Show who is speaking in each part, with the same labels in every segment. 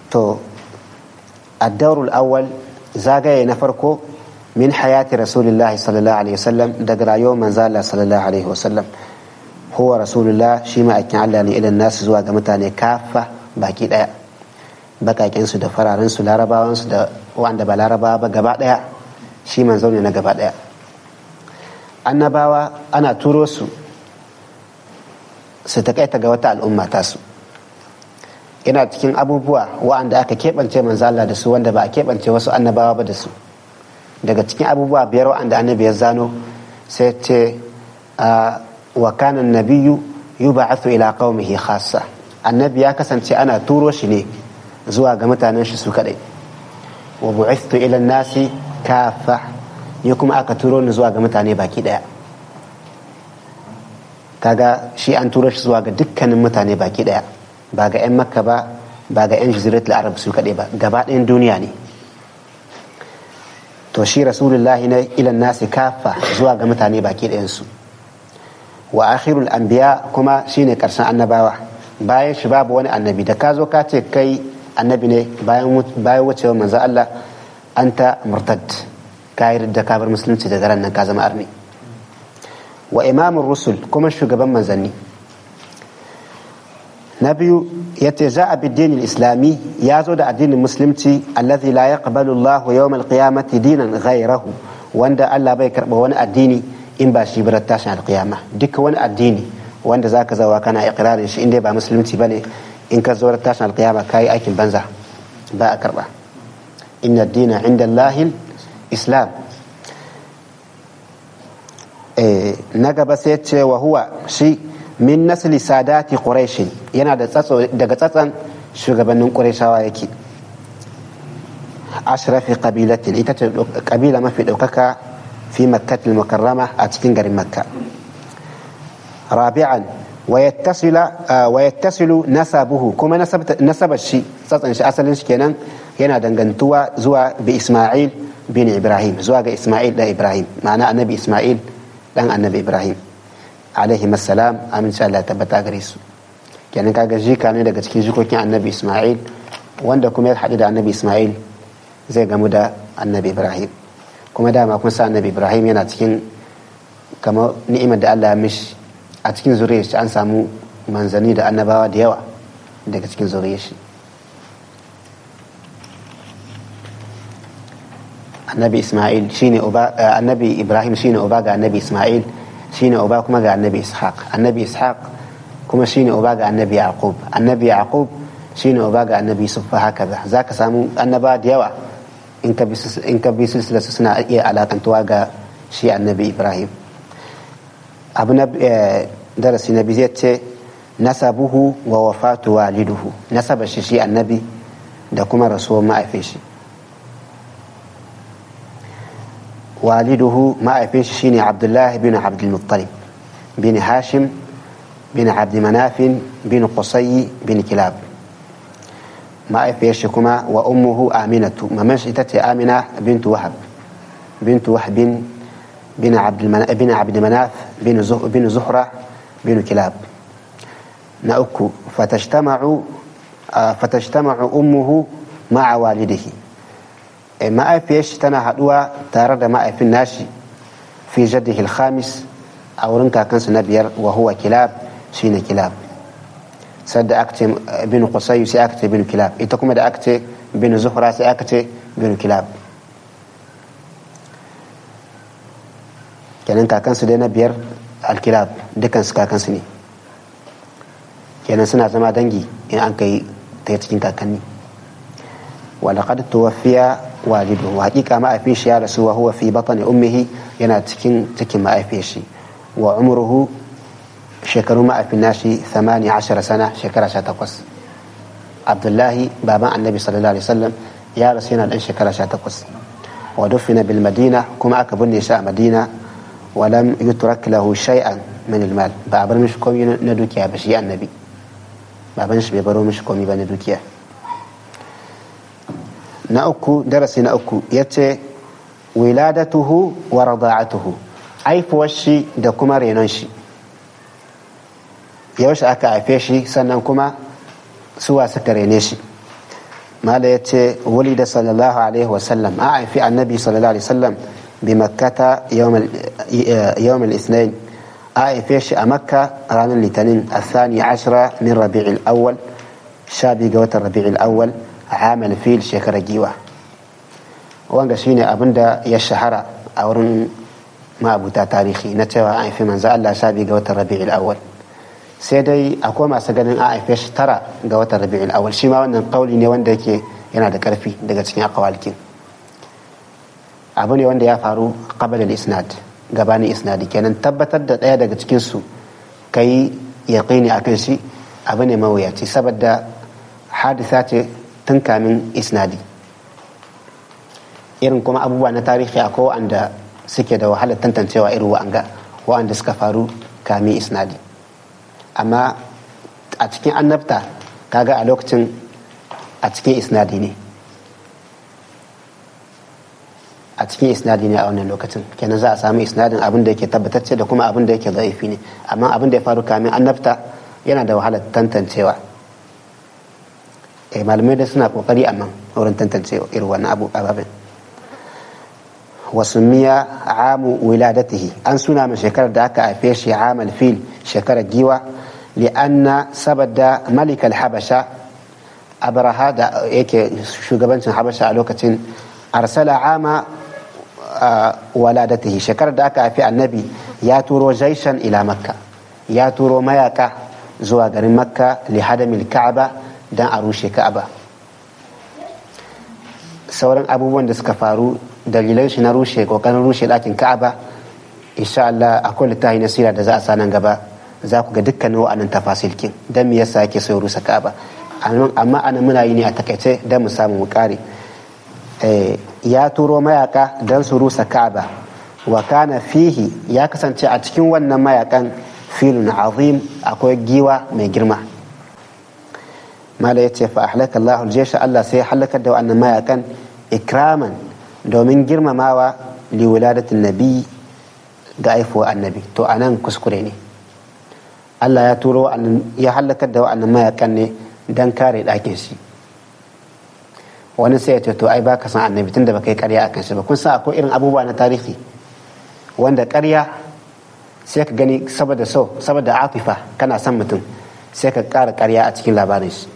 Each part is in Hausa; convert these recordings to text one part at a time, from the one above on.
Speaker 1: to ad-dawrul awwal zagaye na farko min hayati rasulillahi sallallahu alaihi wasallam daga rayuwar manzo Allah sallallahu alaihi wasallam huwa rasulullah shi ma akin Allah ne ilan nasu zuwa ga mutane kafa baki daya bakaken su da fararen su larabawan su da wanda ba larabawa ba gaba daya shi manzo ne na gaba daya annabawa ana turo su takaita ga wata al'umma ta su yana cikin abubuwa wa'anda aka keɓance manzo Allah da su wanda ba a keɓance wasu annabawa ba da su daga cikin abubuwa biyar wa'anda annabi ya zano sai ce wa kana nabiyyu yub'athu ila qaumihi khassa annabi ya kasance ana turo shi ne zuwa ga mutanen shi su kadai wa bu'ithtu ila an-nasi kaffa ni kuma aka turo ni zuwa ga mutane baki daya kaga shi an turo shi zuwa ga dukkanin mutane baki daya ba ga 'yan makka ba ga 'yan jaziratul arab su kadai ba gaba ɗayan duniya ne to shi rasulullahi na ilan nasi kafa zuwa ga mutane baki ɗayansu wa akhirul anbiya kuma shine karshen annabawa bayan shi babu wani annabi da ka zo ka ce kai annabi ne bayan wucewa manzo Allah anta murtad ka yi da ka bar musulunci daga ran nan ka zama arni wa imamur rusul kuma shugaban manzanni na biyu yace za a biddin islami ya zo da addinin musulunci allazi la yaqbalu Allah yawm al-qiyamati dinan ghayrahu wanda Allah bai karba wani addini in ba shi bar tashin al-qiyama duka wani addini wanda zaka zawa kana iqrarin shi inda ba musulunci bane in ka zo tashin al-qiyama kai aikin banza ba a karba inna ad-dina 'inda Allah islam na gaba sai yace wa huwa shi min nasli sadati quraish yana da daga tsatsan shugabannin qurayshawa yake ashrafi qabilatin ita ce kabila mafi daukaka fi makkah al-mukarrama a cikin garin makka rabi'an wa yattasilu nasabuhu kuma nasabar shi tsatsan shi asalin shi kenan yana dangantuwa zuwa bi isma'il bin ibrahim zuwa ga isma'il da ibrahim ma'ana annabi isma'il dan annabi ibrahim alaihi salam amince Allah tabbata gare su kenan kaga jika ne daga cikin jikokin annabi Ismail wanda kuma ya haɗu da annabi Ismail zai gamu da annabi Ibrahim kuma dama kun sa annabi Ibrahim yana cikin kamar ni'imar da Allah ya mishi a cikin zuriyar shi an samu manzanni da annabawa da yawa daga cikin zuriyar shi annabi Ismail shine uba annabi Ibrahim shine uba ga annabi Ismail shine uba kuma ga annabi ishaq kuma shine uba ga annabi yaqub shine uba ga annabi yusuf haka zaka samu annaba da yawa in ka bi silsila suna iya alakantuwa ga shi annabi ibrahim abu na darasi na biyu ce nasabuhu wa wafatu waliduhu nasaba shi annabi da kuma rasuwar ma'aifin shi والده ما أفيش شيني عبد الله بن عبد المطلب بن هاشم بن عبد مناف بن قصي بن كلاب ما أفيش كما وأمه آمنة ما مشيتت آمنة بنت وهب بن عبد مناف بن زهرة بن كلاب نأكو فتجتمع أمه مع والده ma'aifiyar shi tana haduwa tare da ma'aifin nashi fi jaddihi al-khamis a wurin kakansu na biyar wa huwa kilab shine kilab sadda aka ce bin qusay sai aka ce bin kilab ita kuma da aka ce bin zuhra sai aka ce bin kilab kenan kakansu dai na biyar al-kilab dukan su kakansu ne kenan suna zama dangi in an kai ta cikin kakanni wa laqad tuwaffiya walidu hakika ma'aifin shi ya rasu wa huwa fi batni ummihi yana cikin ma'aifin shi wa umruhu shekaru ma'aifin nashi 18 sana shekara 18 abdullahi baban annabi sallallahu alaihi wasallam ya rasu yana dan shekara 18 wa dufina bil madina kuma aka binne shi a madina wa lam yutrak lahu shay'an min al mal ba bar mishi komai na dukiya ba shi annabi baban shi bai baro mishi komai ba na dukiya na uku darasi na uku yace wiladatuhu wa rada'atuhu aifuwar shi da kuma renon shi yaushe aka haife shi sannan kuma suwa suka rene shi mala yace wulida sallallahu alaihi wasallam a haifi annabi sallallahu alaihi wasallam bi makkata yawm al-ithnain a haife shi a makka ranar litinin الثاني عشر من ربيع الأول shabi ga watan rabi'ul awwal amal fil shekarar giwa wanda shine abinda ya shahara a wurin ma'abuta tarihi na cewa an haifi manzo Allah shabi ga watan rabi'ul awwal sai dai akwai masu ganin an haife shi 9 ga watan rabi'ul awwal shi ma wannan kauli ne wanda yake yana da karfi daga cikin aqwalkin abu ne wanda ya faru qabla al-isnad gabanin isnadi kenan tabbatar da daya daga cikin su kai yaqini akan shi abu ne mawuyaci saboda hadisa ce tun kamin isnadi irin kuma abubuwa na tarihi akwai wa'anda suke da wahalar tantancewa irin wa'anda suka faru kamin isnadi amma a cikin annabta kaga a lokacin a cikin isnadi ne a wannan lokacin kenan za a samu isnadin abin da yake tabbatacce da kuma abin da yake zaifi ne amma abin da ya faru kamin annabta yana da wahalar tantancewa malamai da suna kokari amma wurin tantancewa irin wannan ababen wasu miya amu wiladatihi an suna mai shekarar da aka haife shi amal fil shekarar giwa li'anna saboda malik al-habasha abraha da yake shugabancin habasha a lokacin arsala ama waladatihi shekarar da aka haife annabi ya turo jaishan ila makka ya turo mayaka zuwa garin makka li hadamil ka'aba dan a rushe ka'aba sauran abubuwan da suka faru dalilan shi na kokarin rushe dakin ka'aba insha Allah akwai littafi na sira da za a sanan gaba za ku ga dukkanin wa'annan tafasilkin dan me yasa yake so rusa ka'aba amma ana muna yi ne a takaice dan mu samu mu kare ya turo mayaka dan su rusa ka'aba wa kana fihi ya kasance a cikin wannan mayakan filun azim akwai giwa mai girma mala yace fa ahlaka Allahu al-jaysha Allah sai halakar da wannan mayakan ikraman domin girmamawa li wiladatin nabi ga aifuwa annabi to anan kuskure ne Allah ya turo ya halakar da wannan mayakan ne dan kare dakin shi wani sai ya ce to ai baka san annabi tunda baka yi ƙarya akan shi ba kun san akwai irin abubuwa na tarihi wanda ƙarya sai ka gani saboda atifa kana son mutum sai ka ƙara ƙarya a cikin labarin shi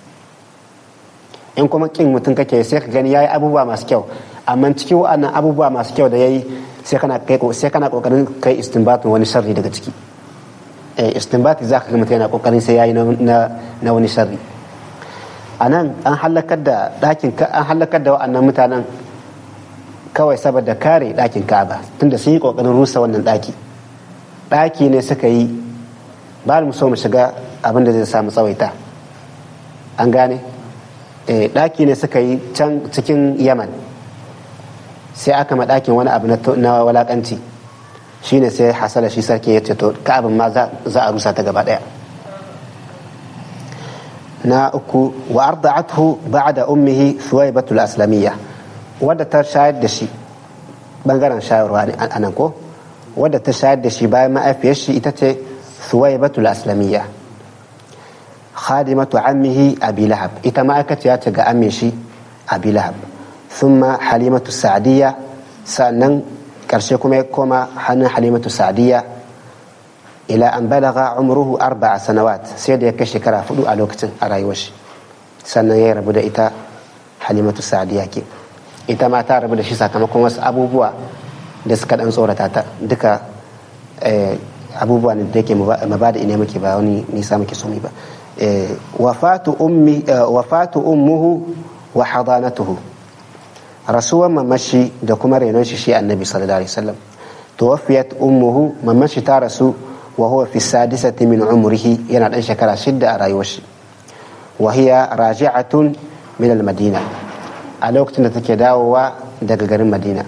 Speaker 1: in kuma kin mutum kake sai ka gani yayi abubuwa masu kyau amma cikin wa'annan abubuwa masu kyau da yayi sai kana kokarin kai istinbatin wani sharri daga ciki istinbati zaka ga mutum yana kokarin sai yayi na wani sharri anan an halakar da wa'annan mutanen kawai saboda kare ɗakin Ka'aba tunda sun yi kokarin rusa wannan ɗaki ne suka yi ba mu so mu shiga abin da zai samu tsawaita an gane ɗaki ne suka yi can cikin Yaman sai aka ma ɗakin wani abu na walakanci shine sai hasala shi sarki ya ce to Ka'abin ma za a rusa ta gaba ɗaya na uku wa arda'athu ba'da ummihi Thuwaibatul Aslamiyya wadda ta shayar da shi bangaren shayarwa ne anan ko wadda ta shayar da shi bayan ma'aifiyar shi ita ce Thuwaibatul Aslamiyya khadimatu ammihi Abi Lahab ita ma'aikaciya ce ga ammin shi Abi Lahab thumma Halimatu Sa'diyya sannan karshe kuma ya koma hannun Halimatu Sa'diyya ila an balaga umruhu 4 sanawat sai da ya kai shekara 4 a lokacin a rayuwar shi sannan ya rabu da ita Halimatu Sa'diyya ke ita ma ta rabu da shi sakamakon wasu abubuwa da suka dan tsorata ta duka abubuwa ne da yake mabada ina muke ba wani nisa muke so ba wafatu ummuhu wa hadanatuhu rasuwan mamashi da kuma renon shi annabi sallallahu alaihi wasallam tuwaffiyat ummuhu mamashi ta rasu wa huwa fi sadisati min umrihi yana dan shekara 6 a rayuwar shi wa hiya raji'atun min al-madina a lokacin da take dawowa daga garin Madina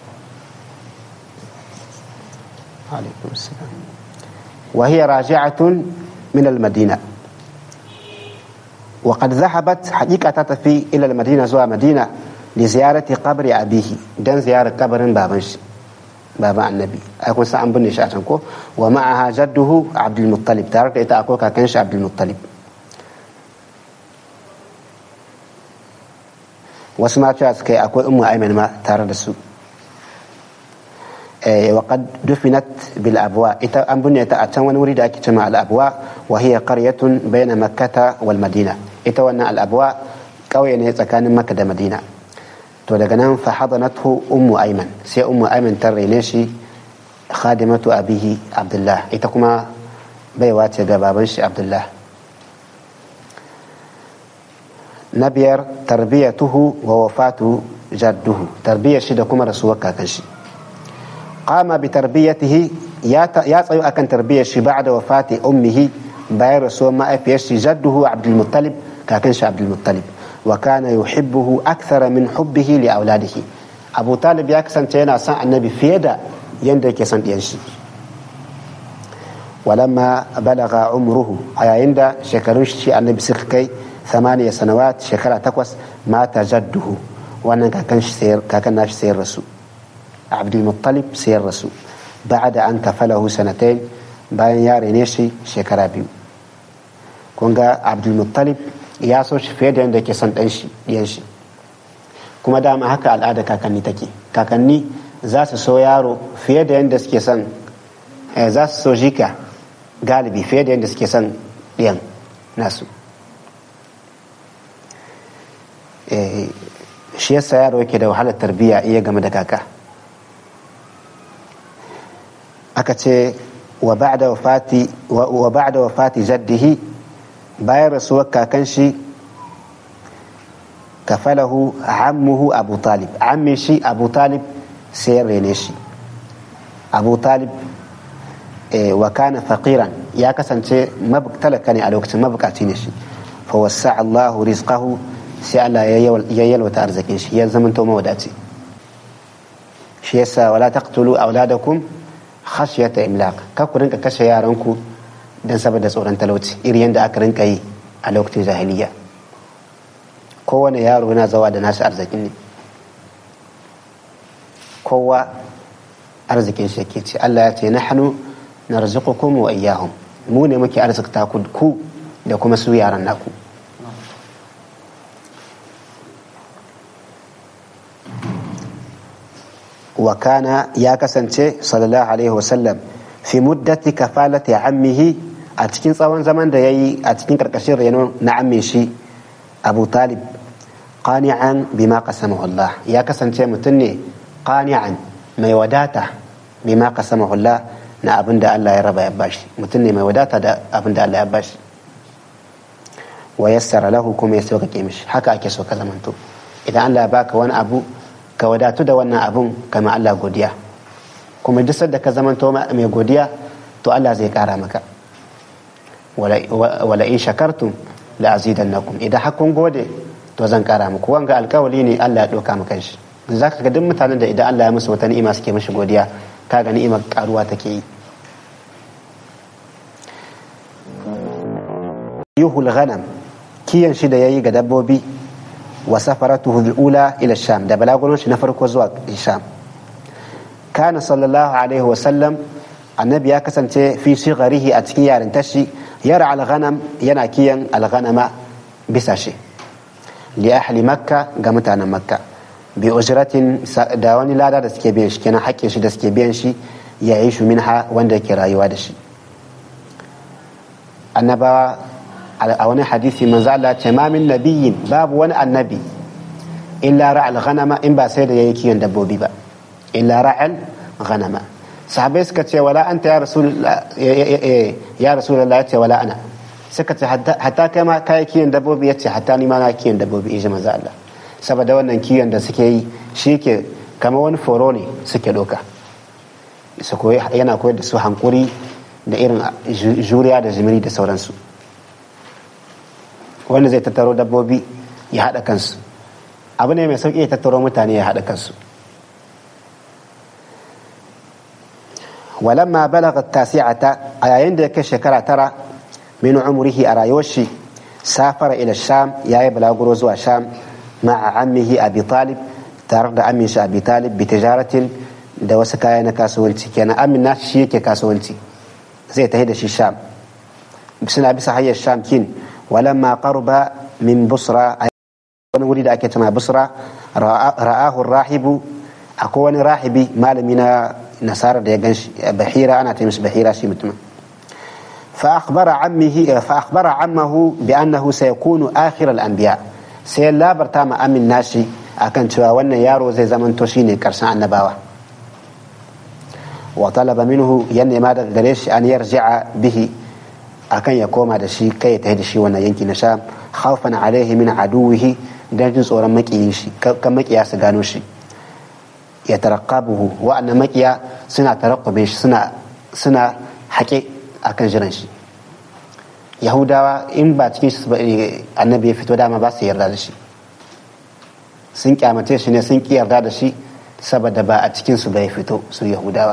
Speaker 1: alaikum assalam wa hiya raji'atun min al-madina وقد ذهبت حقيقة تفي إلى المدينة زوا مدينة لزيارة قبر أبيه دان زيارة قبر بابا النبي أكون سأم بني شاتنكو ومعها جده عبد المطلب تعرف إذا أقول كانش عبد المطلب wasu ma cewa suka yi akwai ummu aiman ma tare da su. وقد دفنت بالأبواء أنبني تأتون ونريد أن تجمع الأبواء وهي قرية بين مكة والمدينة إتوانا الأبواء قوية كان مكة مدينة تولغنا فحضنته أم أيمن سي أم أيمن ترينيشي خادمة أبيه عبد الله إتكما بيواتي بابنش عبد الله. نبير تربيته ووفاته جده تربية شدكما رسولك كنشي قام بتربيته يا تسيو أكن تربية شي بعد وفاة أمه باير رسول ما أفيش جده عبد المطلب كاكنش عبد المطلب وكان يحبه أكثر من حبه لأولاده. أبو طالب يكسن تينا سان النبي فيدا يندك يسن ينشي. ولما بلغ عمره عند شكرش النبي سكي 8 سنوات شكرا تقوس مات جده وانا كاكناش سير رسول عبد المطلب سير رسول بعد أن كفله 2 bayan ya rene shi shekara 2. kun ga abdulmuttalib ya so shi fiye da yadda ke son ɗan shi kuma dama haka al'ada kakanni take. kakanni za su so yaro fiye da yadda suke son za su so jika galibi fiye da yadda suke son ɗiyan nasu. shi yasa yaro yake da wahalar tarbiyya iya game da kaka. aka ce wa ba'da wafati jaddihi bayan rasuwar kakan shi kafalahu ammuhu abu talib ammi shi abu talib sai ya rene shi. abu talib wa kana faqiran ya kasance talaka ne a lokacin mabukaci ne shi fa wasa Allahu rizqahu sai Allah ya yalwata arzikin shi ya zamanto mawadaci. shi yasa wala taqtulu auladakum khashyata imlaq ka ku rinka kashe yaranku dan saboda tsoron talauci iri yanda aka rinka yi a lokacin jahiliya. kowane yaro yana zawa da nashi arzikin ne, kowa arzikin shi yake ce. Allah ya ce nahnu narzuqukum wa iyyahum, mu ne muke arzikta ku da kuma su yaran naku. wa kana ya kasance sallallahu alaihi wasallam fi muddati kafalati ammihi a cikin tsawon zaman da yayi a cikin karkashin reno na ammin shi Abu Talib qani'an bima qasamahu Allah, ya kasance mutum ne qani'an mai wadata bima qasamahu Allah na abinda Allah ya raba ya bashi. mutum ne mai wadata da abinda Allah ya bashi. wa yassara lahu kuma ya sauƙaƙe mishi. haka ake so ka zamanto. idan Allah ya baka wani abu ka wadatu da wannan abun kama Allah godiya, kuma duk sadda ka zamanto mai godiya to Allah zai kara maka. wala in shakartum la azidannakum, idan hakun gode to zan kara muku. wanga alkawali ne Allah ya doka maka shi. zaka ga duk mutanen da idan Allah ya musu wata ni'ima suke mishi godiya, kaga ni'imar karuwa take yi. yuhul ghanam, kiyan shi da yayi ga dabbobi. wa safaratuhu al-ula ila sham, da balagurin shi na farko zuwa sham. kana sallallahu alaihi wa sallam annabi ya kasance fi shigharihi a cikin yarintar shi yara al-ghanam, yana kiyan al-ghanama bisa shi li ahli makka, ga mutanen makka bi ujratin, da wani lada da suke biyan shi, kenan hakkin shi da suke biyan shi ya yi shi minha, wanda yake rayuwa da shi. annabawa a wani hadisi manzo Allah ce ma min nabiyyin, babu wani annabi illa ra'al ghanama, in ba sai da yayi kiyon dabbobi ba. illa ra'al ghanama. sahabbai suka ce wala anta ya rasulullah, ya rasulullah, ya ce wala ana. suka ce hatta kai ma kai kiyon dabbobi, ya ce hatta ni ma na kiyon dabbobi, in ji manzo Allah. saboda wannan kiyon da suke yi shi ke kamar wani foro ne suke doka, yana koyar da su hankuri da irin juriya da jimiri da sauransu. wanda zai tattaro dabbobi ya haɗa kansu abu ne mai sauƙi, ya tattaro mutane ya haɗa kansu. walamma balagha tasi'ata, a yayin da ya kai shekara 9 min umrihi a rayuwar shi, safara ila sham, yayi balaguro zuwa sham ma'a ammihi abi talib, tare da ammin shi abi talib, bi tijaratin, da wasu kaya na kasuwanci. kenan amin nashi shi yake kasuwanci, zai tafi da shi sham. suna bisa hanyar sham kin. ولما قرب من بصرى wani wuri da ake cewa Busra ra'ahu rahibu, akwai wani rahibi malami na nasara da ya ganshi Bahira, ana ta mishi Bahira shi mutum. fa akhbara ammahu bi annahu sayakunu akhir al-anbiya, sai labarta ma amin nashi akan cewa wannan yaro zai zamanto shine karshen annabawa. wa talaba minhu yanne ma daga gare shi an yarji'a bihi, akan ya koma da shi kai ya tafi da shi wannan yanki na Sham, khawfan alaihi min aduwihi, dan jin tsoron makiyin shi kan makiya su gano shi. ya taraqabuhu, wa'annan makiya suna taraqqube shi, suna haƙe akan jiran shi. Yahudawa in ba cikin shi annabi ya fito dama ba su yarda da shi, sun kyamace shi ne, sun ki yarda da shi saboda ba a cikin su bai fito su Yahudawa.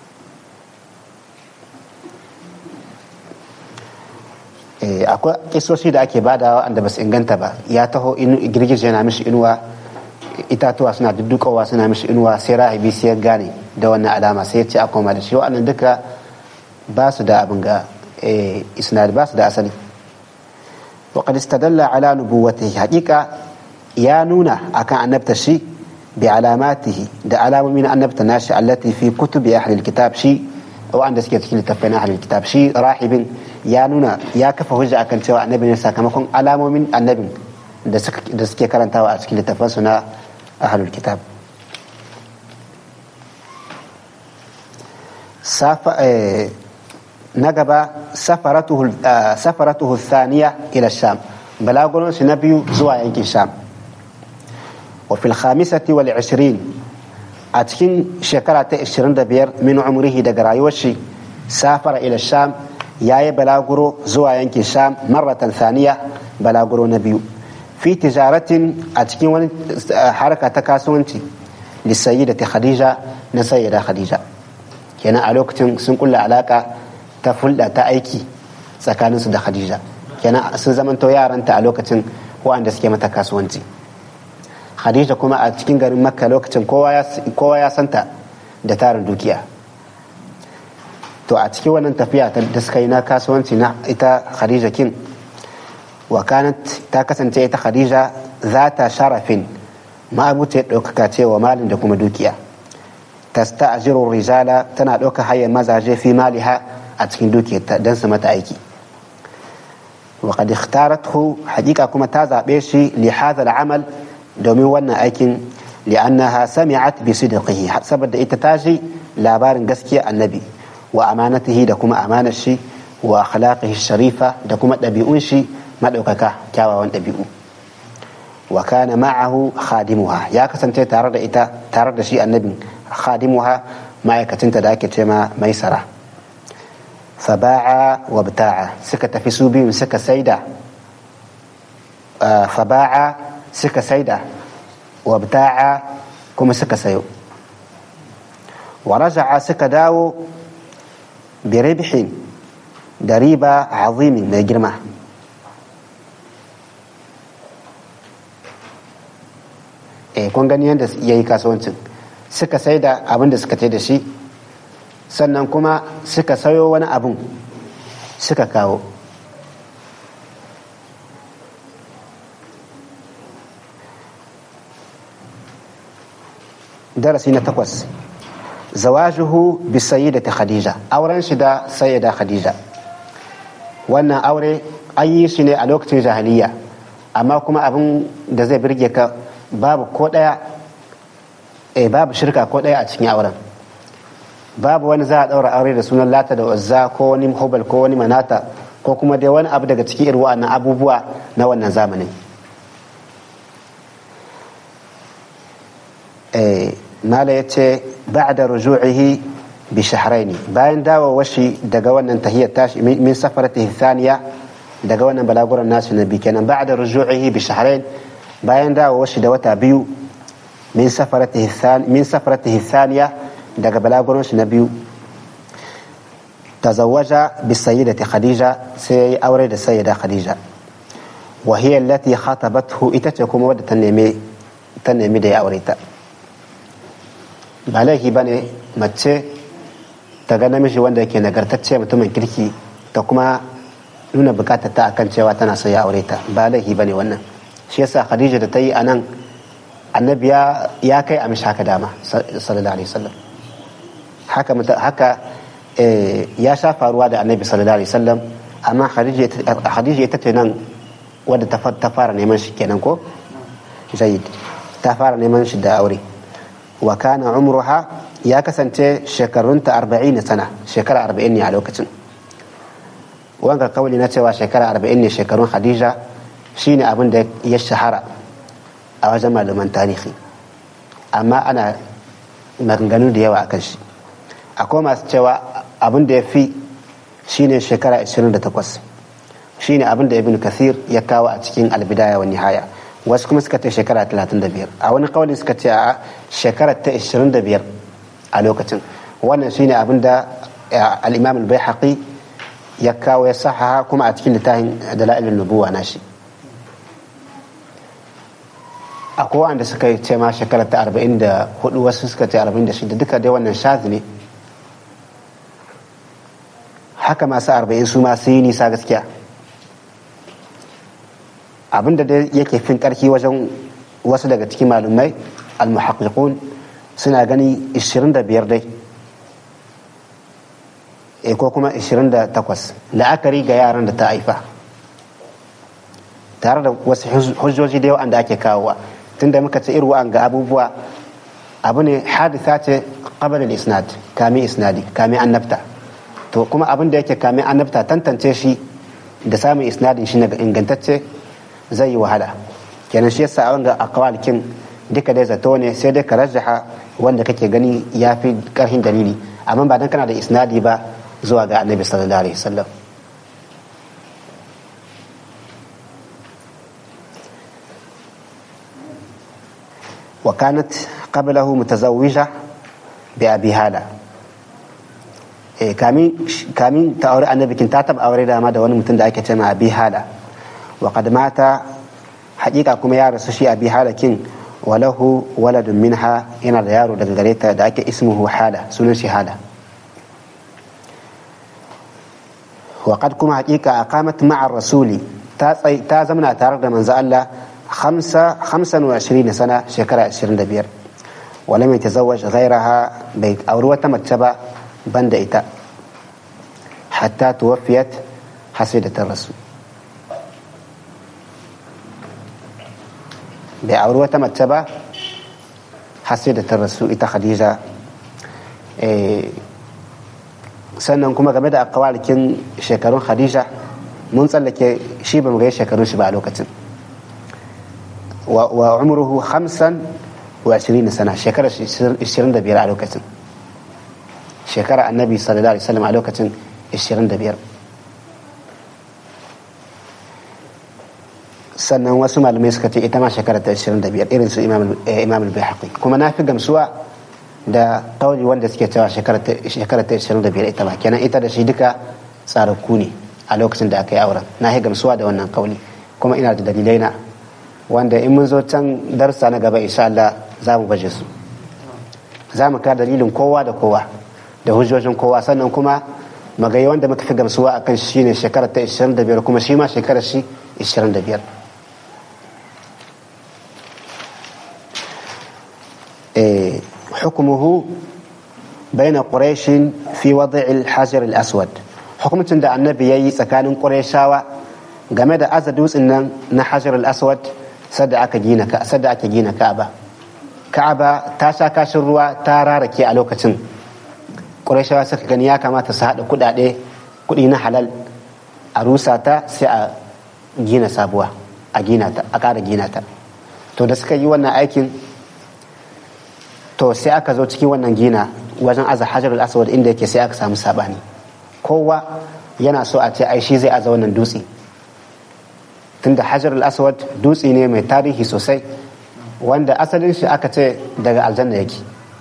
Speaker 1: Akwai kisoshi da ake badawa wanda ba su inganta ba. Ya taho girgije yana mishi inuwa, itatuwa suna duddukowa suna mishi inuwa, sai rahibi sai ya gane da wannan alama sai ya ce a koma da shi. Wa'annan duka ba su da abin ga isnad, ba su da asali. wa qad istadalla ala nubuwwatihi, haqiqa ya nuna akan annabta shi bi alamatihi, da alamomin annabta nashi allati fi kutubi ahli alkitab, shi wa'anda suke cikin littafin ahli alkitab. Shi rahibin ya nuna, ya kafa hujja akan cewa annabi ne sakamakon alamomin annabin da suke karantawa a cikin littafansu na ahli alkitab. na gaba safaratuhu thaniya ila Sham, balagurin shi na biyu zuwa yankin Sham. wa fil khamisati wal 20, a cikin shekara ta 25 min umrihi daga rayuwar shi, safara ila Sham, yayi balaguro zuwa yankin Sham marratan thaniya, balaguro na biyu. fi tijaratin, a cikin wani harka ta kasuwanci, li sayyidati Khadija, na sayyida Khadija. kenan a lokacin sun kulla alaka ta fulda ta aiki tsakaninsu da Khadija, kenan sun zamanto yaranta a lokacin wa'anda suke mata kasuwanci. Khadija kuma a cikin garin Makka lokacin kowa ya santa da tarin dukiya. to a cikin wannan tafiya da suka yi na kasuwanci na ita Khadija kin, wa kanat, ta kasance ita Khadija zata sharafin, ma'abuta ɗaukaka ce wa malin da kuma dukiya. tasta'jiru rijala, tana ɗauka hayar mazaje fi maliha, a cikin dukiyarta don su mata aiki. wa qad ikhtarathu, haqiqa kuma ta zabe shi li hadha al-amal, domin wannan aikin, li'annaha sami'at bi sidqihi, saboda ita ta ji labarin gaskiya annabi, wa amanatihi, da kuma amanar shi, wa akhlaqihi sharifa, da kuma ɗabi'un shi madaukaka, kyawawan ɗabi'u. wa kana ma'ahu khadimuha, ya kasance tare da ita, tare da shi annabin, khadimuha, ma'aikacinta da ake ce ma Maisara. faba'a wa bta'a, suka tafi su biyun suka saida, faba'a suka saida, wa bta'a kuma suka sayo. wa raja'a, suka dawo bi ribhin, da riba azimin mai girma. Kun gani yadda ya yi kasuwancin, suka saida abin da suka ce da shi, sannan kuma suka sayo wani abin suka kawo. darasi na 8, zawajuhu bi sayyidati Khadija, auren shi da sayyida Khadija. wannan aure an yi shi ne a lokacin jahiliya, amma kuma abin da zai birge ka, babu ko daya babu shirka ko daya a cikin auren. babu wani za a daura aure da sunan Lata da Uzza, ko wani Hubal, ko wani Manata, ko kuma dai wani abu daga cikin irin wa'annan abubuwa na wannan zamanin. mala yace ba'da ruju'ihi bi shahrayn, bayan dawowar shi daga wannan tahiyyar tashi min safaratihi thaniya, daga wannan balaguran nasu nabi kenan. ba'da ruju'ihi bi shahrayn, bayan dawowar shi da wata biyu, min safaratihi thaniya, daga balaguran shi na biyu. tazawwaja bi sayyidati Khadija, sai yayi aure da sayyida Khadija. wa hiya allati khatabathu, ita ce kuma wadda ta nemi da ya aure ta. ba laifi ba ne mace ta ga namiji wanda yake nagartacce, mutumin kirki, ta kuma nuna bukatar ta akan cewa tana so ya aure ta. ba laifi ba ne wannan, shi yasa khadija da ta yi anan annabi ya kai a mishi haka dama sallallahu alaihi wasallam haka ya sha faruwa da annabi sallallahu alaihi wasallam amma khadija ita ce nan wadda ta fara neman shi kenan ko jayyid ta fara neman shi da aure wa kana umruha ya kasance shekarunta 40 sana shekara 40 ne a lokacin wanga kauli na cewa shekara 40 ne shekarun khadija shine abin da ya shahara a wajen malaman tarihi amma ana maganganu da yawa akan shi akwai masu cewa abin da ya fi shine shekara 28 shine abin da ibn kathir ya kawo a cikin albidaya wa nihaya wasu kuma suka ce shekara 35 a wani kawali suka ce a shekara ta 25 a lokacin wannan shine abin da al-imam al-baihaqi ya kawo ya sahaha kuma a cikin littafin dalailun nubuwa nashi akwai wanda suka yi ce ma shekara ta 44 wasu suka ce 46 duka dai wannan shazi ne haka masu 40 su ma sun yi nisa gaskiya abinda dai yake fin karfi wajen wasu daga cikin malumai al-muhaqqiqun suna gani 25 dai ko kuma 28 la'akari ga yaran da ta haifa tare da wasu hujjoji da yawa da ake kawowa tunda muka ce irin ga abubuwa abu ne hadisa ce qabla al-isnad kami isnadi kami annabta to kuma abin da yake kami annabta tantance shi da samun isnadin shi daga ingantacce zai yi wahala kenan shi yasa a wanga aqwalkin duka dai zato ne sai dai ka rajaha wanda kake gani yafi karhin dalili amma ba dan kana da isnadi ba zuwa ga annabi sallallahu alaihi wasallam وكانت قبله متزوجة بأبي هالة كامين تأوري النبي كنت تاتب أوري لما دواني متند أيكة مع أبي هالة وقد مات حقيقة كما يارس شيء أبي هالة كين وله ولد منها إن الريار دقريتا داك اسمه حالة سنشي حالة وقد كما حقيقة أقامت مع الرسول تازمنا تارد من زال 25 سنة شكرا 25 ولم يتزوج غيرها بيت أو متبع بند إتاء حتى توفيت حسيدة الرسول بأوروة متبع حسيدة الرسول إتا خديجة sannan kuma game da akawalikin shekarun khadija mun tsallake shi ba mu ga shekarun shi ba a lokacin wa umruhu 25 sana shekara 25 a lokacin shekara annabi sallallahu alaihi wasallam a lokacin 25 sannan wasu malamai suka ce ita ma shekara ta 25 irin su imam al-bayhaqi kuma na fi gamsuwa da kauli wanda suke cewa shekara ta 25 ita ba kenan ita da shi duka tsararku ne a lokacin da aka yi auren na fi gamsuwa da wannan kauli kuma ina da dalilai na wanda in mun zo can darsa na gaba insha Allah za mu baje su za mu ka dalilin kowa da kowa da hujjojin kowa sannan kuma magayi wanda muka fi gamsuwa akan shi shine shekara ta 25 kuma shi ma shekarar shi 25 حكمه بين قريش في وضع الحجر الأسود حكمة عند النبي يي سكان قريشاوة game da aza dutsen nan na hajar al-aswad sadda aka gina ka'aba ta sha kashin ruwa ta rarake a lokacin qurayshawa suka gani ya kamata su haɗa kuɗi na halal a rusa ta sai a gina sabuwa a ƙara gina ta to da suka yi wannan aikin to sai aka zo cikin wannan gina wajen aza hajar al-aswad inda yake sai aka samu sabani kowa yana so a ce ai shi zai aza wannan dutse tunda hajar al-aswad dutse ne mai tarihi sosai wanda asalin shi aka ce daga aljanna yake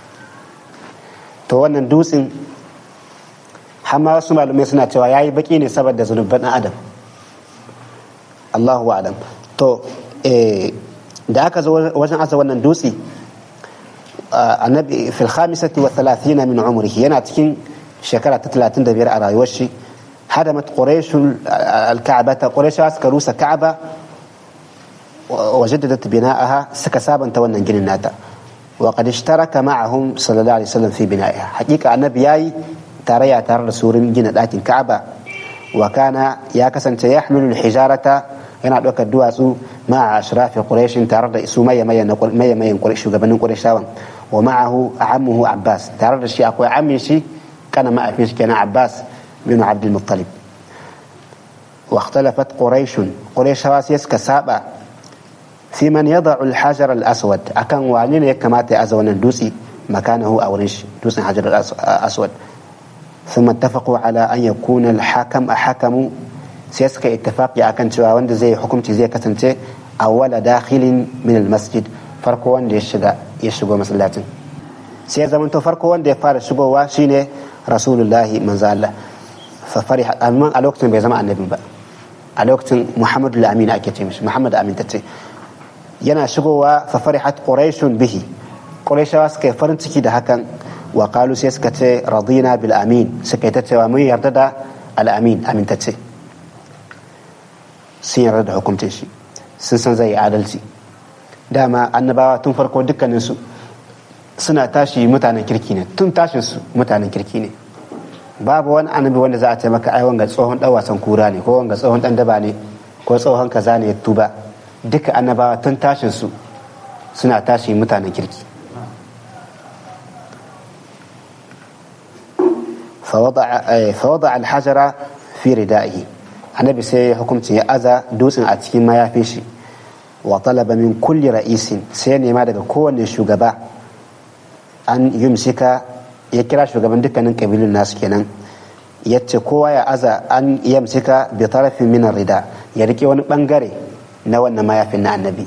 Speaker 1: to wannan dutsen hamma wasu malumai suna cewa yayi baki ne saboda zunuban adam Allahu a'lam to da aka zo wajen aza wannan dutse annabi fil 35 min umrihi yana cikin shekara ta 35 a rayuwar shi hadamat quraish al-ka'bah quraish suka rusa ka'aba وجددت بناءها سكسابا تونا جن ناتا وقد اشترك معهم صلى الله عليه وسلم في بنائها حقيقة النبي ياي ترى ترى سورين جن لكن كعبة وكان ياكسن يحمل الحجارة yana ɗaukar duwatsu ma'a ashrafi quraish tare da su mayan quraish shugabannin qurayshawan wa ma'ahu ammuhu abbas tare da shi akwai ammin shi kana ma'afin shi kenan abbas bin abd al-muttalib wa ikhtalafat qurayshawa sai suka saba fi man yada'u al-hajar al-aswad akan wani ne ya kamata ya aza wannan dutse makanahu a wurin shi dutsen hajar al-aswad ثم اتفقوا على أن يكون الحكم حكموا sai suka ittifaqi akan cewa wanda zai hukunci zai kasance awwala dakhilin min almasjid farko wanda ya shigo masallacin sai zaman to farko wanda ya fara shigowa shine rasulullahi manzo Allah fa fariha amma a lokacin bai zama annabi ba a lokacin Muhammadu al-Amin ake ce mishi Muhammad Amin tace yana shigowa fa farihat quraishun bihi quraishawa suka farin ciki da hakan wa qalu sai suka ce radina bil amin suka ta cewa mun yarda da al-amin amin tace sun yarda da hukuncin shi sun san zai yi adalci dama annabawa tun farko dukkaninsu suna tashi mutanen kirki ne tun tashin su mutanen kirki ne babu wani annabi wanda za a ce maka ai wanga tsohon dan wasan kura ne ko wanga tsohon dan daba ne ko tsohon kaza ne ya tuba duka annabawa tun tashin su suna tashi mutanen kirki فوضع الحجر في ردائه annabi sai hukuncin ya aza dutsen a cikin mayafin shi wa talaba min kulli ra'isin sai nema daga kowanne shugaba an yumsika ya kira shugaban dukkanin kabilun nasu kenan yace kowa ya aza an yamsika bi tarafin min rida ya rike wani bangare na wannan mayafin na annabi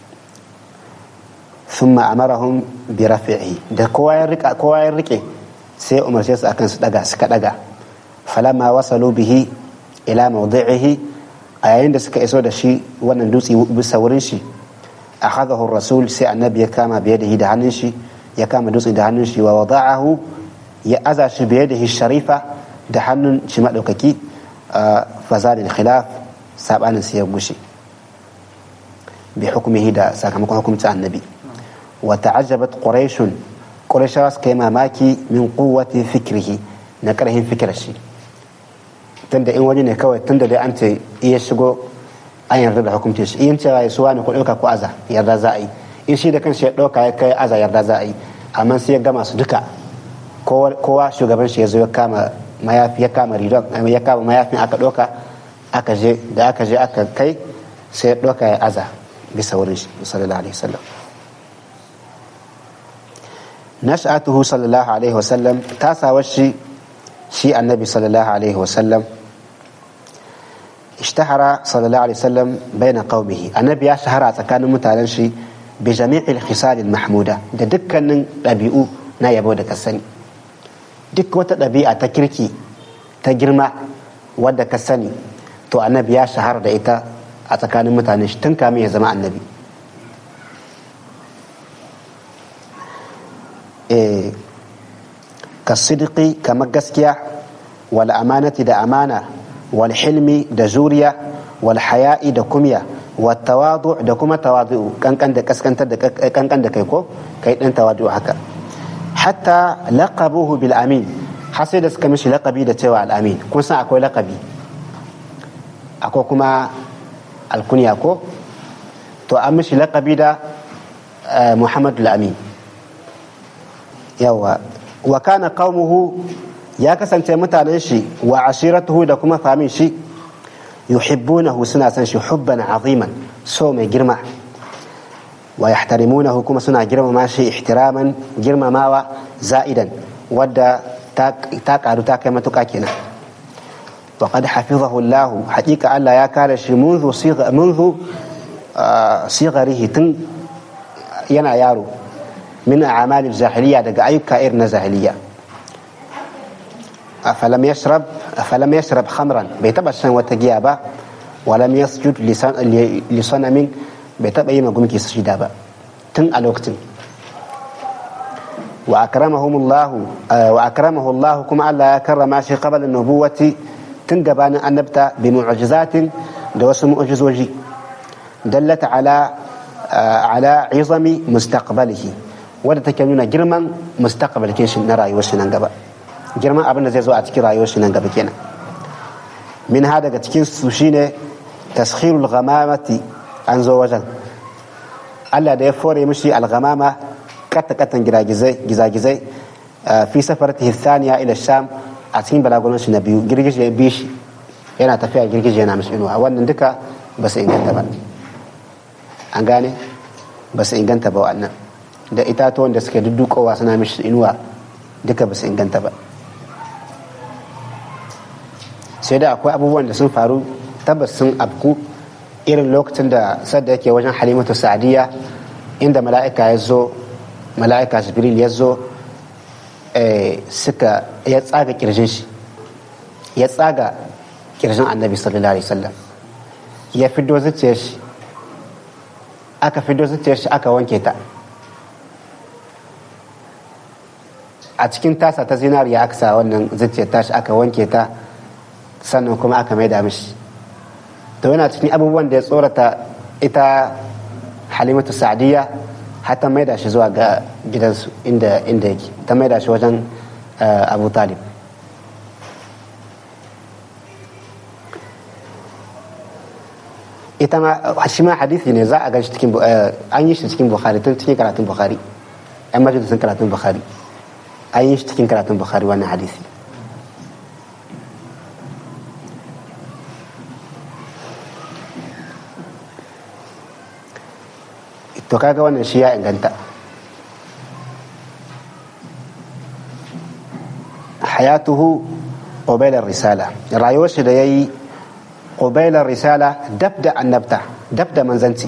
Speaker 1: thumma amarahum bi rafi'i da kowa ya rike sai umarce su akan su daga suka daga falamma wasalu bihi ila mawdi'ihi a yayin da suka iso da shi wannan dutse bisa wurin shi akhadahu rasul sai annabi ya kama biyadihi da hannun shi ya kama dutse da hannun shi wa wada'ahu ya aza shi biyadihi sharifa da hannun shi madaukaki fazal al-khilaf sabanin sai ya gushe bi hukmihi da sakamakon hukuncin annabi wa ta'ajjabat quraishawa suka yi mamaki min quwwati fikrihi na karhin fikrar shi tunda in wani ne kawai tunda dai an ce iya shigo an yarda da hukuncin shi in cewa ya suwa ne ko ɗauka ko aza yarda za a yi in shi da kanshi ya ɗauka ya kai aza yarda za a yi amma sai ya gama su duka kowa shugaban shi ya zo ya kama mayafi ya kama ridon ya kama mayafin aka ɗauka aka je aka kai sai ya ɗauka ya aza bisa wurin shi sallallahu alaihi wasallam nash'atuhu sallallahu alaihi wasallam tasawar shi annabi sallallahu alaihi wasallam اشتهر صلى الله عليه وسلم بين قومه النبي شهر تكان متعلن شي بجميع الخصال المحمودة da dukkanin ɗabi'u na yabo da kasani duk wata ɗabi'a ta kirki ta girma wadda ka sani to annabi ya shahara da ita a tsakanin mutane shi tun kamin ya zama annabi kasidiki kamar gaskiya wal amanati da amana wal hilmi da juriya wal haya'i da kumya wal tawadu da kuma tawadu kankan da kaskantar da kankan da kai ko kai dan tawadu haka hatta laqabuhu bil amin har sai da suka mishi laqabi da cewa al amin kun san akwai laqabi akwai kuma alkunya ko to an mishi laqabi da Muhammadu al amin yawa wa kana qaumuhu ya kasance mutanen shi wa ashiratuhu da kuma famin shi yuhibbunahu suna san shi hubban aziman so mai girma wa yahtarimunahu kuma suna girmama shi ihtiraman girmamawa za'idan wadda ta karu ta kai matuka kenan wa qad hafizahu Allah haqiqa Allah ya kare shi منذ صغره tun yana yaro min a'malil jahiliya daga ayyuka irin na jahiliya afalam yashrab khamran bai taba shan wata giya ba walam yasjud li sanamin bai taba yi magumki sujida ba tun a lokacin wa akramahu Allah kuma Allah ya karrama shi qabla nubuwati tun gabanin annabta bi mu'jizatin da wasu mu'jizoji dallata ala izami mustaqbalihi, wadda take nuna girman mustaqbalin shi na rayuwar shi nan gaba, girman abin da zai zo a cikin rayuwar shi nan gaba kenan. min ha daga cikin su shine taskhirul ghamamati, an zo wajen Allah da ya fore mishi al-ghamama katan gizagizai fi safaratihi thaniya ila sham, a cikin balagunan shi na biyu girgije ya bi shi yana tafiya, girgije yana mishi inuwa. wannan duka ba su inganta ba, an gane, ba su inganta ba. wannan da itatuwan da suke duddukowa suna mishi inuwa duka ba su inganta ba. sai da akwai abubuwan da sun faru tabbas sun abku, irin lokacin da sadda yake wajen Halimatu Sa'diya, inda mala'ika Jibril ya zo ya tsaga kirjin shi, ya tsaga kirjin Annabi sallallahu alaihi wasallam, ya fiddo zuciyar shi, aka wanke ta a cikin tasa ta zinariya, aka sa wannan zuciyar tashi aka wanke ta, sannan kuma aka maida mishi. to yana cikin abubuwan da ya tsorata ita Halimatu Sa'diya, har ta maida shi zuwa ga gidansu inda yake, ta maida shi wajen Abu Talib. ita ma shi ma hadisi ne, za a gan shi cikin an yi shi cikin Bukhari, tun cikin karatun Bukhari, yan majalisun karatun Bukhari an yi shi cikin karatun Bukhari wannan hadisi. to kaga wannan shi ya inganta. hayatuhu qabila risala, rayuwar shi da yayi qabila risala, dabda annabta, dabda manzanci.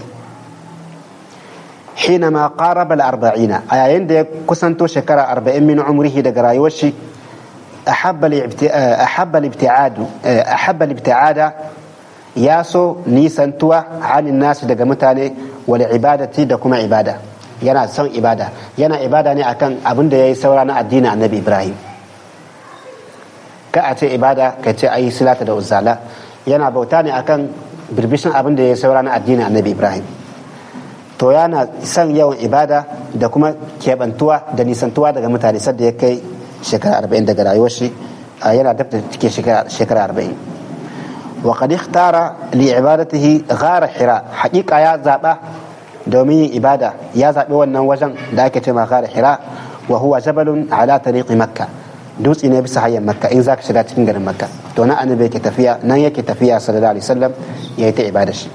Speaker 1: حينما قارب 40 ayayin da ya kusanto shekara 40 min umrihi daga rayuwar shi, ahabba al-ibtiada, ya so nisantuwa halin nasu daga mutane, wal ibadati da kuma ibada. yana son ibada, yana ibada ne akan abin da yayi saura na addinin Annabi Ibrahim. ka a ce ibada ka ce ayi silata da uzzala, yana bauta ne akan birbishin abin da yayi saura na addinin Annabi Ibrahim. to yana son yawan ibada da kuma kebantuwa da nisantuwa daga mutane, sadda ya kai shekara 40 daga rayuwar shi, yana dabta take shekara 40. وقد اختار لعبادته غار حراء، حقيقة يا زابا دومي عبادة يا زابا وانا وجن ذاك تما غار حراء، وهو جبل على طريق مكة، دوس إني بس حي مكة، إن ذاك شدات فينجر مكة. تونا أنا بيك تفيا نيا كتفيا صلى الله عليه وسلم يأتي عبادة شيء.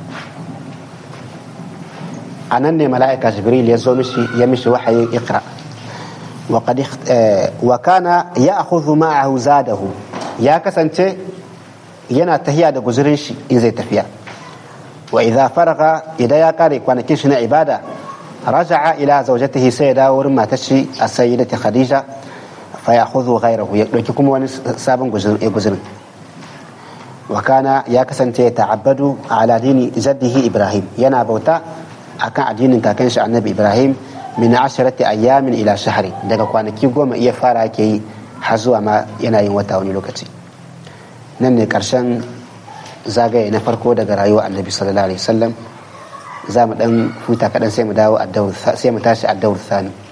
Speaker 1: أنني ملائكة جبريل يمشي وحي يقرأ. وكان يأخذ معه زاده، يا كسنتي yana tahiya da guzurin shi in zai tafiya. wa idza faraga, idan ya kare kwanakin shi na ibada, raja'a ila zawjatihi, sai ya dawo wurin matar shi as-sayyidati Khadija, fa ya'khudhu ghayrahu, ya dauki kuma wani sabon guzurin. wa kana, ya kasance ta'abbadu ala dini jaddihi Ibrahim, yana bauta akan addinin kakan shi Annabi Ibrahim, min 10 ayyamin ila shahri, daga kwanaki 10 iya fara yake yi har zuwa ma yana yin wata wani lokaci. nan ne ƙarshen zagaye na farko daga rayuwar Annabi sallallahu alaihi wasallam. za mu dan huta kaɗan sai mu dawo sai mu tashi ad-dawr thani.